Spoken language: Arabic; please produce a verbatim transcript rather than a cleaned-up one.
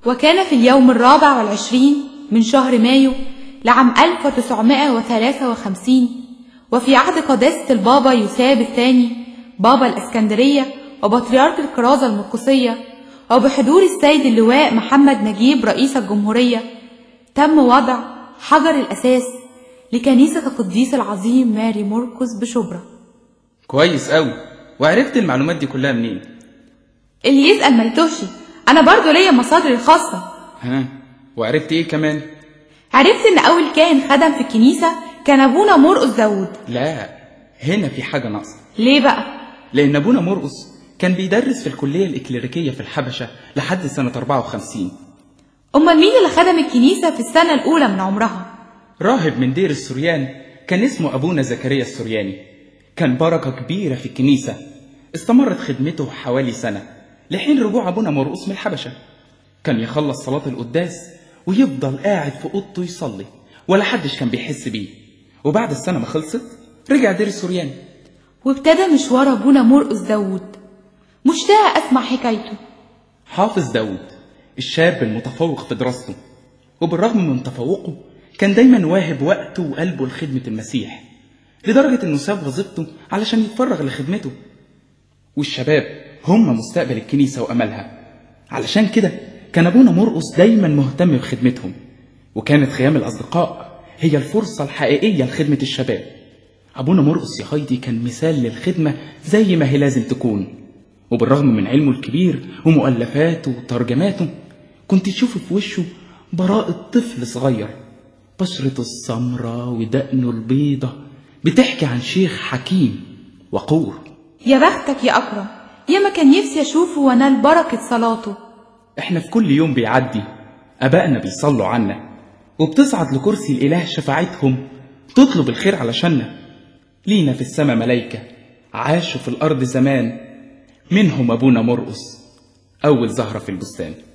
وكان في اليوم الرابع والعشرين من شهر مايو لعام ألف وتسعمائة وثلاثة وخمسين، وفي عهد قداسة البابا يوساب الثاني بابا الإسكندرية وبطريرك الكرازة المرقسية، وبحضور السيد اللواء محمد نجيب رئيس الجمهورية، تم وضع حجر الأساس لكنيسة القديس العظيم ماري مرقس بشبرا. كويس قوي. وعرفت المعلومات دي كلها منين؟ اللي يسأل ما يتوهش، أنا برضو ليا مصادري الخاصة. ها، وعرفت إيه كمان؟ عرفت إن أول كاهن خدم في الكنيسة كان أبونا مرقس داود. لا، هنا في حاجة ناقصة. ليه بقى؟ لأن أبونا مرقس كان بيدرس في الكلية الإكليريكية في الحبشة لحد سنة أربعة وخمسين. أمال مين اللي خدم الكنيسة في السنة الأولى من عمرها؟ راهب من دير السوريان كان اسمه أبونا زكريا السورياني. كان بركة كبيرة في الكنيسة. استمرت خدمته حوالي سنة لحين رجوع أبونا مرقس من الحبشة. كان يخلص صلاة القداس ويفضل قاعد في أوضته يصلي، ولا حدش كان بيحس بيه. وبعد السنة ما خلصت رجع دير السوريان وابتدى مشوار أبونا مرقس داود. مشتاق أسمع حكايته. حافظ داود الشاب المتفوق في دراسته، وبالرغم من تفوقه كان دايما واهب وقته وقلبه لخدمة المسيح، لدرجة انه ساب وظيفته علشان يتفرغ لخدمته. والشباب هم مستقبل الكنيسة وأملها، علشان كده كان أبونا مرقس دايما مهتم بخدمتهم. وكانت خيام الأصدقاء هي الفرصة الحقيقية لخدمة الشباب. أبونا مرقس يا هايدي كان مثال للخدمة زي ما هي لازم تكون. وبالرغم من علمه الكبير ومؤلفاته وترجماته، كنت تشوف في وشه براءة طفل صغير، بشرته السمراء ودقنه البيضة بتحكي عن شيخ حكيم وقور. يا بختك يا أكرم، يا ما كان نفسي أشوفه وانال بركة صلاته. احنا في كل يوم بيعدي أبائنا بيصلوا عنا، وبتصعد لكرسي الإله شفاعتهم تطلب الخير علشاننا. لينا في السماء ملايكة عاشوا في الأرض زمان، منهم أبونا مرقس أول زهرة في البستان.